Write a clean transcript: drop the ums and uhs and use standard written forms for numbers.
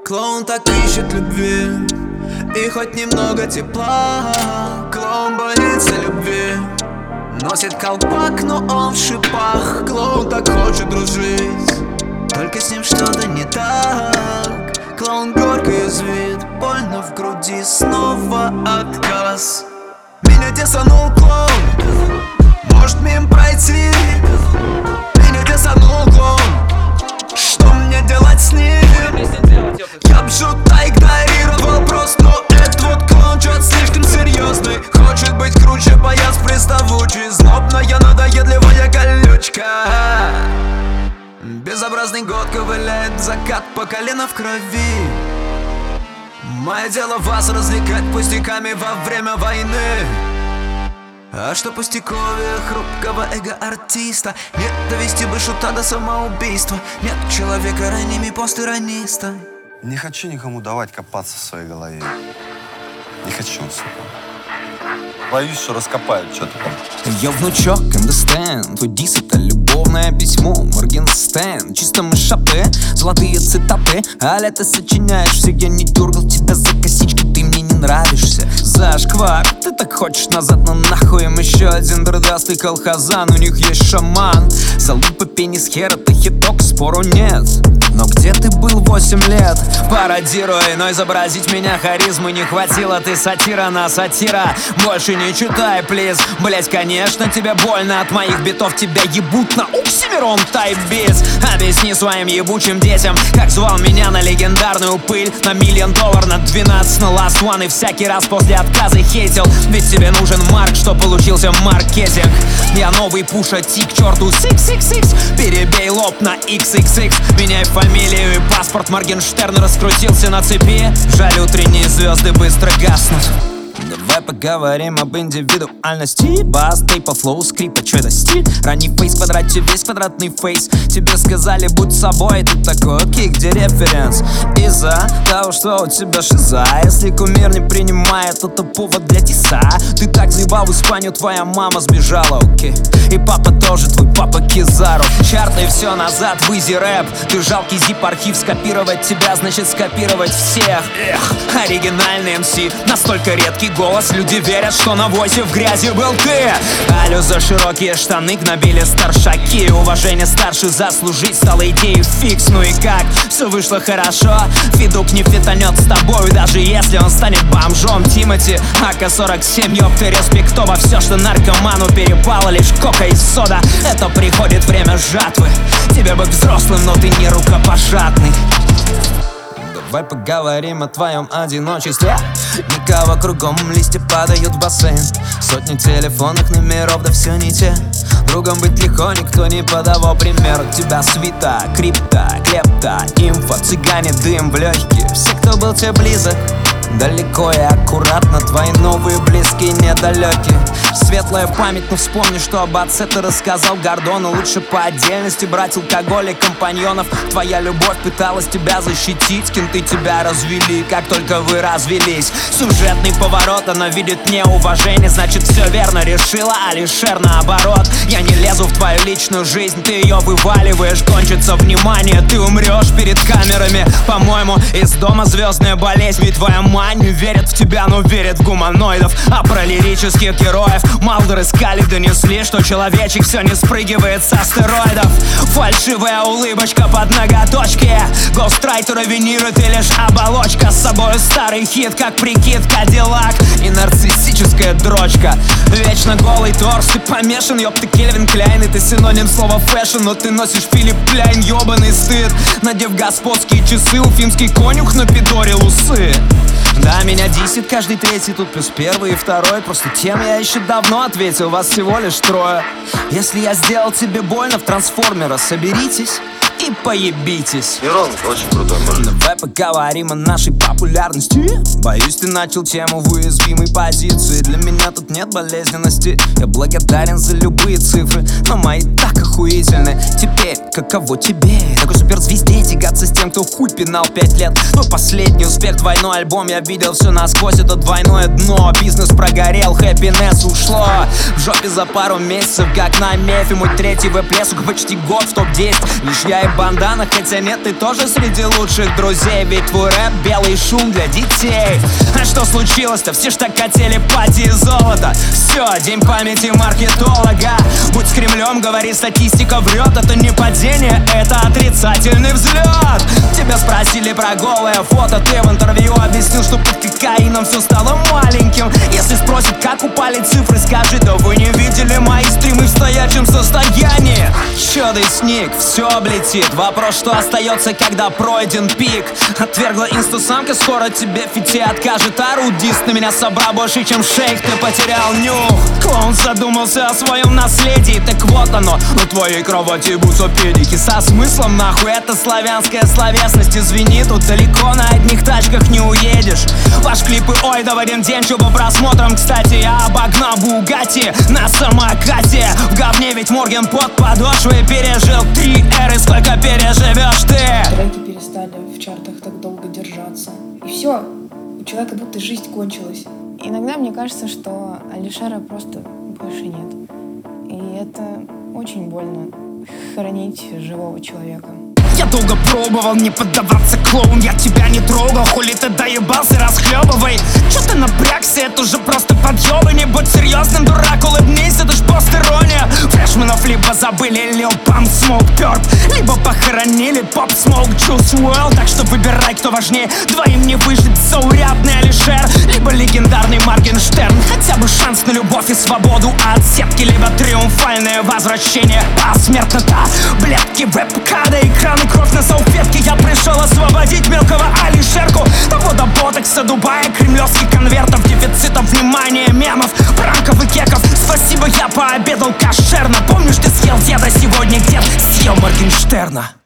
Клоун так ищет любви и хоть немного тепла. Клоун боится любви, носит колпак, но он в шипах. Клоун так хочет дружить, только с ним что-то не так. Клоун горько язвит, больно в груди, снова отказ. Меня десанул клоун, может мимо пройти. Меня десанул клоун, что мне делать с ним? Я б шута игнорировал просто, но этот вот клоун чё-то слишком серьезный. Хочет быть круче, боец приставучий, злобная, надоедливая колючка. Безобразный год ковыляет закат по колено в крови. Мое дело вас развлекать пустяками во время войны. А что пустяковее хрупкого эго-артиста? Нет, довести бы шута до самоубийства. Нет человека ранними постирониста. Не хочу никому давать копаться в своей голове. Не хочу, сука. Боюсь, что раскопают что-то там. Я внучок, understand. Твой дис — это любовное письмо Моргенштерн. Чисто мы шапе, золотые цитаты. А лето сочиняешь все, я не дергал тебя за косички. Ты мне не нравишься, зашквар. Ты так хочешь назад, но нахуй им еще один дурдастый колхозан. У них есть шаман. Залупа, пенис, хер — это хиток, спору нет. Но где ты был 8 лет? Пародируй, но изобразить меня харизмы не хватило. Ты сатира на сатира. Больше не читай, плиз. Блять, конечно, тебе больно от моих битов. Тебя ебут на Оксимирон тайп-бис. Объясни своим ебучим детям, как звал меня на легендарную пыль, на $1 миллион, на 12, на last one. И всякий раз после отказа хейтил. Ведь тебе нужен марк, что получился маркетинг. Я новый Пуша Ти, к черту 666. Перебей лоб на XXX. Меняй фамилию и паспорт. Моргенштерн раскрутился на цепи. Жаль, утренние звезды быстро гаснут. Давай поговорим об индивидуальности. Бас, тейпа, флоу, скрипа, чё это стиль? Ранний фейс, квадрате, весь квадратный фейс. Тебе сказали, будь собой, ты такой, окей, где референс? Из-за того, что у тебя шиза. Если кумир не принимает, это повод для диса. Ты так заебал в Испанию, твоя мама сбежала, окей. И папа тоже, твой папа Кизару. Чарты все назад, в изи рэп. Ты жалкий зип-архив, скопировать тебя значит скопировать всех. Эх, оригинальный МС, настолько редкий голос, люди верят, что на возе в грязи был ты. Алло, за широкие штаны гнобили старшаки. Уважение старше заслужить стало идеей фикс. Ну и как? Все вышло хорошо. Федук не фитанет с тобой, даже если он станет бомжом. Тимати, АК-47, ёпты, респектово. Все, что наркоману перепало, лишь кока и сода. Это приходит время жатвы. Тебе быть взрослым, но ты не рукопожатный. Давай поговорим о твоем одиночестве. Никого кругом, листья падают в бассейн. Сотни телефонных номеров, да все не те. Другом быть легко, никто не подавал пример. У тебя свита, крипта, клепта, инфо, цыгане, дым в легкие. Все, кто был тебе близок, далеко и аккуратно. Твои новые близкие недалекие. Светлая память, но вспомни, что об отце ты рассказал Гордону. Лучше по отдельности брать алкоголь и компаньонов. Твоя любовь пыталась тебя защитить, кенты тебя развели, как только вы развелись. Сюжетный поворот, она видит неуважение, значит все верно решила, Алишер наоборот. Я не лезу в твою личную жизнь, ты ее вываливаешь, кончится внимание, ты умрешь перед камерами. По-моему, из дома звездная болезнь, ведь твоя мать не верит в тебя, но верит в гуманоидов. А про лирических героев Малдер и Скали донесли, что человечек все не спрыгивает с астероидов. Фальшивая улыбочка под ноготочки, гострайтера виниры, ты лишь оболочка. С собой старый хит, как прикид Кадиллак и нарциссическая дрочка. Вечно голый торс, ты помешан, ёб ты Кельвин Кляйн. И ты синоним слова фэшн, но ты носишь Филипп Пляйн. Ёбаный стыд, надев господские часы, уфимский конюх напидорил усы. Да, меня десит каждый третий, тут плюс первый и второй. Просто тем я еще давно ответил, вас всего лишь трое. Если я сделал тебе больно в трансформера, соберитесь и поебитесь. Мирон очень крутой мужик. Давай поговорим о нашей популярности. Боюсь, ты начал тему в уязвимой позиции. Для меня тут нет болезненности. Я благодарен за любые цифры, но мои так охуительны. Теперь каково тебе? Такой суперзвезде тягаться с тем, кто хуй пинал 5 лет. Твой последний успех, двойной альбом, я видел все насквозь, это двойное дно. Бизнес прогорел, хэппинесс ушло в жопе за пару месяцев, как на мефе. Мой третий веб, сука, почти год в топ-10. Лишь я и бандана, хотя нет, ты тоже среди лучших друзей. Ведь твой рэп — белый шум для детей. А что случилось-то? Все ж так хотели пати и золото. Все, день памяти маркетолога. Будь с Кремлем, говори, статистика врет. Это не падение, это отрицательный взлет. Тебя спросили про голое фото, ты в интервью объяснил, что под кокаином все стало маленьким. Если спросят, как упали цифры, скажи: да вы не видели мои стримы в стоячем состоянии. Чё ты сник, все облетит. Вопрос, что остается, когда пройден пик. Отвергла инстасамка, скоро тебе фити откажет. Орудист на меня собрал больше, чем шейх, ты потерял нюх. Клоун задумался о своем наследии, так вот оно, на твоей кровати бутся педики. Со смыслом нахуй, это славянская словесность. Извини, тут далеко на одних тачках не уедешь. Ваш клипы, ой, да в один день, что по просмотрам. Кстати, я обогнал Бугатти на самокате. В говне ведь Морген под подошвой. Пережил 3 эры, сколько переживешь ты? Треки перестали в чартах так долго держаться. И все, у человека будто жизнь кончилась. Иногда мне кажется, что Алишера просто больше нет. И это очень больно — хоронить живого человека. Я долго пробовал не поддаваться, клоун, я тебя не трогал. Хули ты доебался, расхлебывай. Чё ты напрягся, это уже просто подъёбы. Не будь серьезным, дурак, улыбнись, это ж пост-ирония. Фрешменов либо забыли Lil Pump, Smoke Perp, либо похоронили Pop Smoke, Juice WRLD. Так что выбирай, кто важнее, двоим не выжить. Заурядный Алишер, либо легендарный Моргенштерн. Хотя бы шанс на любовь и свободу от сетки, либо триумфальное возвращение посмертно. Таблетки, веб-када, экран, кровь на салфетке. Я пришел освободить мелкого Алишерку. Того до ботокса, Дубая, кремлевских конвертов, дефицитов внимания, мемов, пранков и кеков. Спасибо, я пообедал кошерно. Помнишь, ты съел деда, сегодня где съел Моргенштерна.